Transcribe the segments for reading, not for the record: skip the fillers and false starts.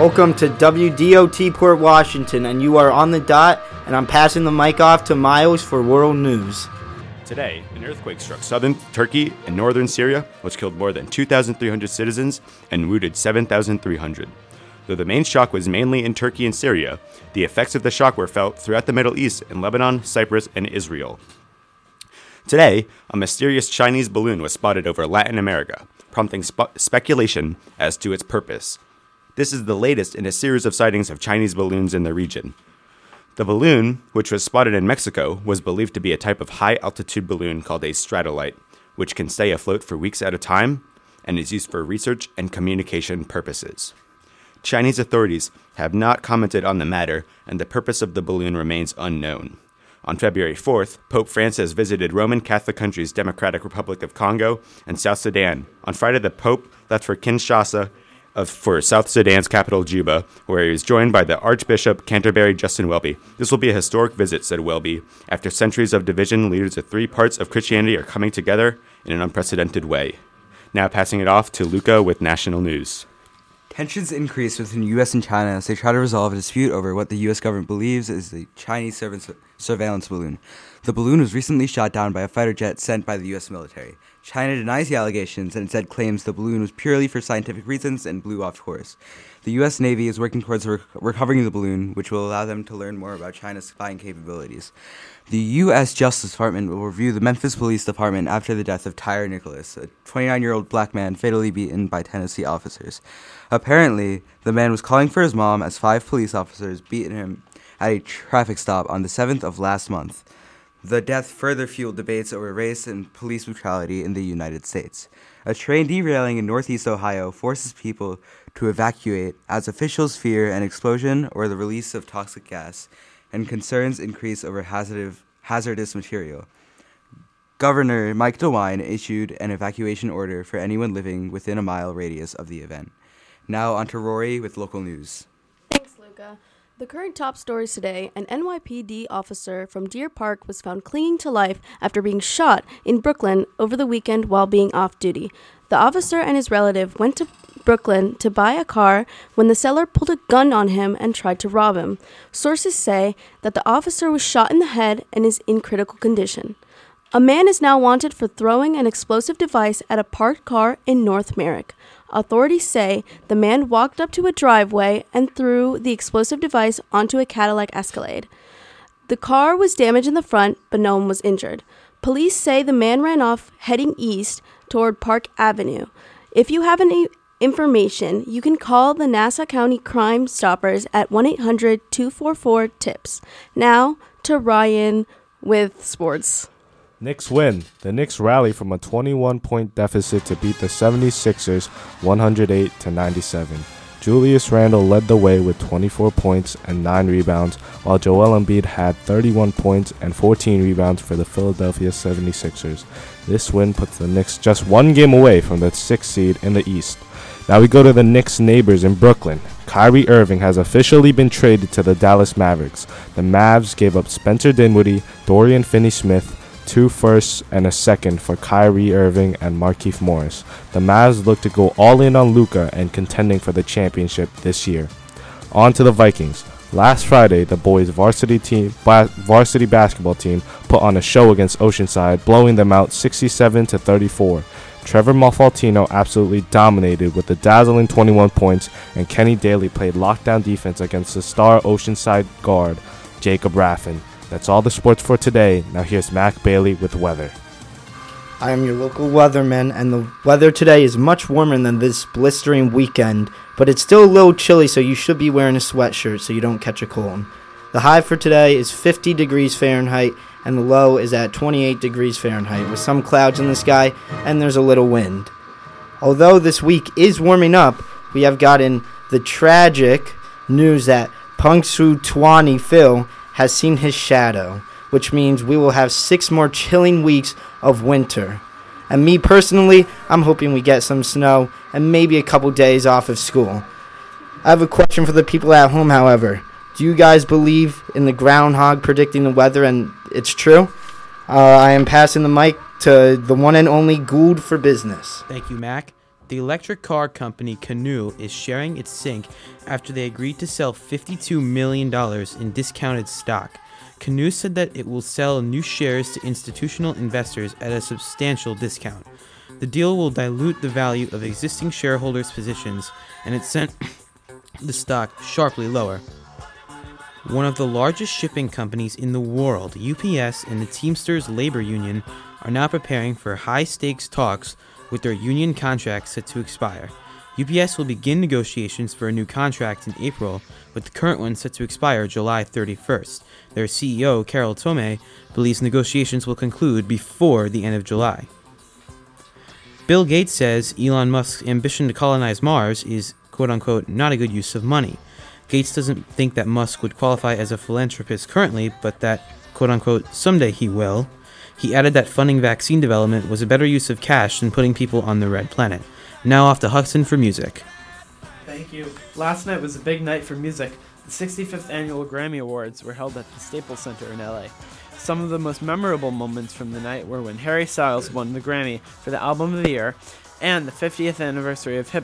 Welcome to WDOT Port Washington, and you are on the dot, and I'm passing the mic off to Miles for world news. Today, an earthquake struck southern Turkey and northern Syria, which killed more than 2,300 citizens and wounded 7,300. Though the main shock was mainly in Turkey and Syria, the effects of the shock were felt throughout the Middle East in Lebanon, Cyprus, and Israel. Today, a mysterious Chinese balloon was spotted over Latin America, prompting speculation as to its purpose. This is the latest in a series of sightings of Chinese balloons in the region. The balloon, which was spotted in Mexico, was believed to be a type of high-altitude balloon called a stratolite, which can stay afloat for weeks at a time and is used for research and communication purposes. Chinese authorities have not commented on the matter, and the purpose of the balloon remains unknown. On February 4th, Pope Francis visited Roman Catholic countries Democratic Republic of Congo and South Sudan. On Friday, the Pope left for Kinshasa for South Sudan's capital, Juba, where he was joined by the Archbishop Canterbury Justin Welby. This will be a historic visit, said Welby. After centuries of division, leaders of three parts of Christianity are coming together in an unprecedented way. Now passing it off to Luca with national news. Tensions increase between the U.S. and China as they try to resolve a dispute over what the U.S. government believes is the Chinese surveillance balloon. The balloon was recently shot down by a fighter jet sent by the U.S. military. China denies the allegations and instead claims the balloon was purely for scientific reasons and blew off course. The U.S. Navy is working towards recovering the balloon, which will allow them to learn more about China's spying capabilities. The U.S. Justice Department will review the Memphis Police Department after the death of Tyre Nicholas, a 29-year-old black man fatally beaten by Tennessee officers. Apparently, the man was calling for his mom as 5 police officers beat him at a traffic stop on the 7th of last month. The death further fueled debates over race and police brutality in the United States. A train derailing in northeast Ohio forces people to evacuate as officials fear an explosion or the release of toxic gas, and concerns increase over hazardous material. Governor Mike DeWine issued an evacuation order for anyone living within a mile radius of the event. Now on to Rory with local news. Thanks, Luca. The current top stories today, an NYPD officer from Deer Park was found clinging to life after being shot in Brooklyn over the weekend while being off duty. The officer and his relative went to Brooklyn to buy a car when the seller pulled a gun on him and tried to rob him. Sources say that the officer was shot in the head and is in critical condition. A man is now wanted for throwing an explosive device at a parked car in North Merrick. Authorities say the man walked up to a driveway and threw the explosive device onto a Cadillac Escalade. The car was damaged in the front, but no one was injured. Police say the man ran off heading east toward Park Avenue. If you have any information, you can call the Nassau County Crime Stoppers at 1-800-244-TIPS. Now to Ryan with sports. Knicks win. The Knicks rally from a 21-point deficit to beat the 76ers 108-97. Julius Randle led the way with 24 points and 9 rebounds, while Joel Embiid had 31 points and 14 rebounds for the Philadelphia 76ers. This win puts the Knicks just one game away from the 6th seed in the East. Now we go to the Knicks' neighbors in Brooklyn. Kyrie Irving has officially been traded to the Dallas Mavericks. The Mavs gave up Spencer Dinwiddie, Dorian Finney-Smith, 2 firsts and a second for Kyrie Irving and Markieff Morris. The Mavs look to go all in on Luka and contending for the championship this year. On to the Vikings. Last Friday, the boys' varsity basketball team put on a show against Oceanside, blowing them out 67-34. Trevor Malfaltino absolutely dominated with a dazzling 21 points, and Kenny Daly played lockdown defense against the star Oceanside guard, Jacob Raffin. That's all the sports for today. Now here's Mac Bailey with weather. I am your local weatherman, and the weather today is much warmer than this blistering weekend, but it's still a little chilly, so you should be wearing a sweatshirt so you don't catch a cold. The high for today is 50 degrees Fahrenheit, and the low is at 28 degrees Fahrenheit, with some clouds in the sky, and there's a little wind. Although this week is warming up, we have gotten the tragic news that Punxsutawney Phil has seen his shadow, which means we will have 6 more chilling weeks of winter. And me personally, I'm hoping we get some snow and maybe a couple days off of school. I have a question for the people at home, however. Do you guys believe in the groundhog predicting the weather and it's true? I am passing the mic to the one and only Gould for business. Thank you, Mac. the electric car company Canoo is sharing its sink after they agreed to sell $52 million in discounted stock. Canoo said that it will sell new shares to institutional investors at a substantial discount. The deal will dilute the value of existing shareholders' positions, and it sent the stock sharply lower. One of the largest shipping companies in the world, UPS, and the Teamsters labor union are now preparing for high-stakes talks with their union contract set to expire. UPS will begin negotiations for a new contract in April, with the current one set to expire July 31st. Their CEO, Carol Tomé, believes negotiations will conclude before the end of July. Bill Gates says Elon Musk's ambition to colonize Mars is, quote-unquote, not a good use of money. Gates doesn't think that Musk would qualify as a philanthropist currently, but that, quote-unquote, someday he will. He added that funding vaccine development was a better use of cash than putting people on the red planet. Now off to Hudson for music. Thank you. Last night was a big night for music. The 65th Annual Grammy Awards were held at the Staples Center in LA. Some of the most memorable moments from the night were when Harry Styles won the Grammy for the Album of the Year, and the 50th anniversary of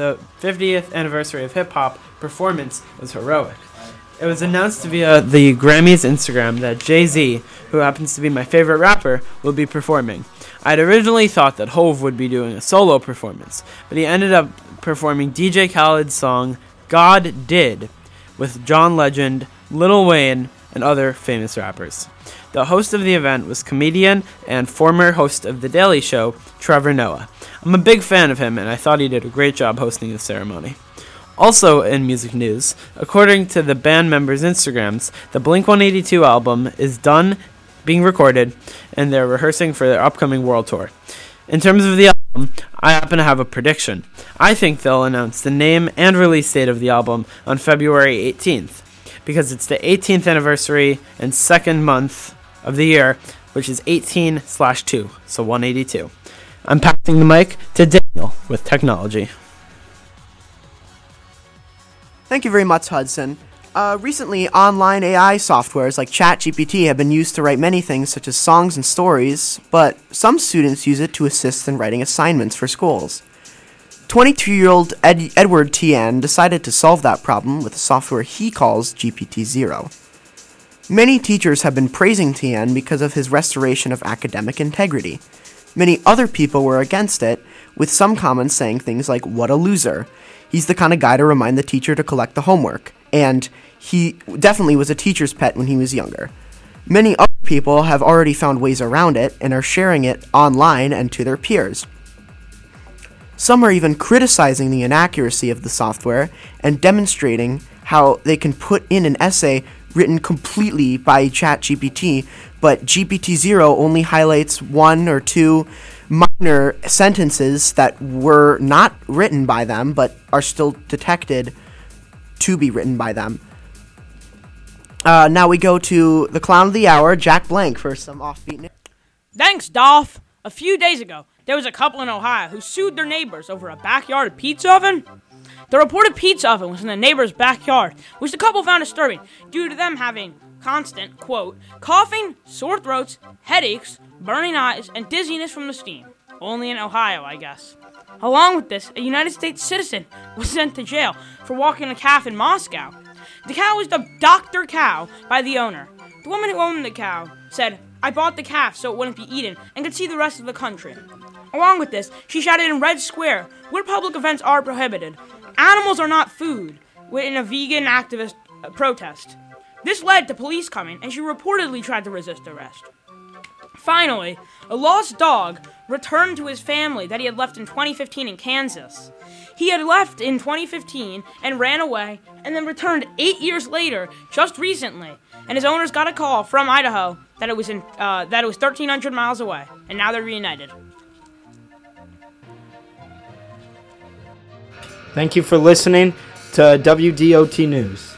hip hop performance was heroic. It was announced via the Grammys Instagram that Jay-Z, who happens to be my favorite rapper, will be performing. I'd originally thought that Hove would be doing a solo performance, but he ended up performing DJ Khaled's song God Did with John Legend, Lil Wayne, and other famous rappers. The host of the event was comedian and former host of The Daily Show, Trevor Noah. I'm a big fan of him, and I thought he did a great job hosting the ceremony. Also in music news, according to the band members' Instagrams, the Blink-182 album is done being recorded, and they're rehearsing for their upcoming world tour. In terms of the album, I happen to have a prediction. I think they'll announce the name and release date of the album on February 18th, because it's the 18th anniversary and second month of the year, which is 18/2, so 182. I'm passing the mic to Daniel with technology. Thank you very much, Hudson. Recently, online AI softwares like ChatGPT have been used to write many things such as songs and stories, but some students use it to assist in writing assignments for schools. 22-year-old Edward Tian decided to solve that problem with a software he calls GPT-0. Many teachers have been praising Tian because of his restoration of academic integrity. Many other people were against it, with some comments saying things like, "What a loser. He's the kind of guy to remind the teacher to collect the homework," and "He definitely was a teacher's pet when he was younger." Many other people have already found ways around it and are sharing it online and to their peers. Some are even criticizing the inaccuracy of the software and demonstrating how they can put in an essay written completely by ChatGPT, but GPT-0 only highlights one or two minor sentences that were not written by them, but are still detected to be written by them. Now we go to the clown of the hour, Jack Blank, for some offbeat news. Thanks, Dolph. A few days ago, there was a couple in Ohio who sued their neighbors over a backyard pizza oven. The reported pizza oven was in the neighbor's backyard, which the couple found disturbing due to them having constant, quote, coughing, sore throats, headaches, burning eyes, and dizziness from the steam. Only in Ohio, I guess. Along with this, a United States citizen was sent to jail for walking a calf in Moscow. The cow was dubbed Dr. Cow by the owner. The woman who owned the cow said, "I bought the calf so it wouldn't be eaten and could see the rest of the country." Along with this, she shouted in Red Square, where public events are prohibited, "Animals are not food," in a vegan activist protest. This led to police coming, and she reportedly tried to resist arrest. Finally, a lost dog returned to his family that he had left in 2015 in Kansas. He had left in 2015 and ran away, and then returned 8 years later, just recently. And his owners got a call from Idaho that it was 1,300 miles away, and now they're reunited. Thank you for listening to WDOT News.